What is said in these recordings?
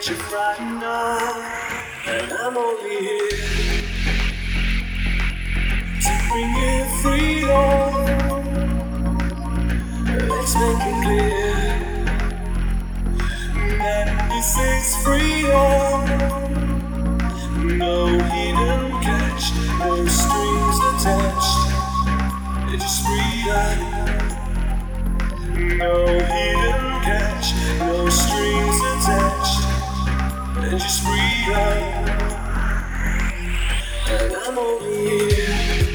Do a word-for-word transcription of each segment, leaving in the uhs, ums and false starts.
you're frightened of, and I'm only here to bring you freedom. Let's make it clear that this is freedom. No hidden catch, no strings attached. It's just freedom. No hidden catch, no strings attached. It's just freedom. And I'm only here.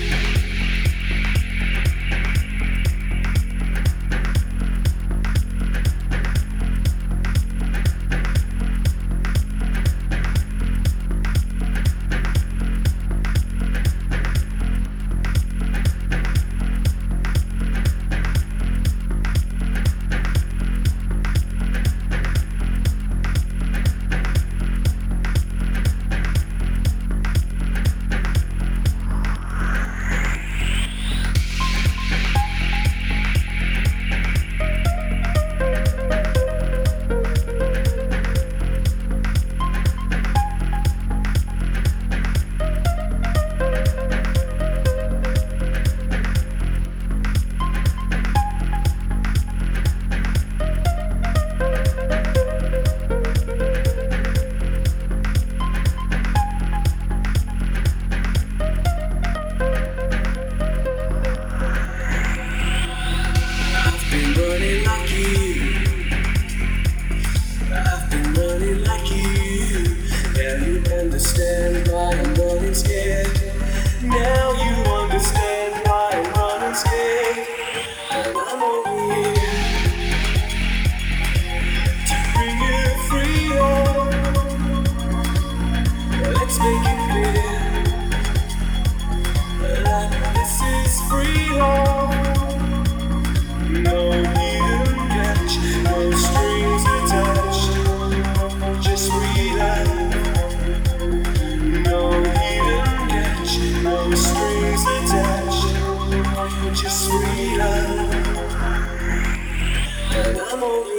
Understand why I'm running scared. Now you understand why I'm running scared. And I'm over here to bring you freedom. Let's make it clear that this is freedom. No hidden catch, no strings attached. Just freedom. No hidden catch, no strings attached. Just freedom. And I'm over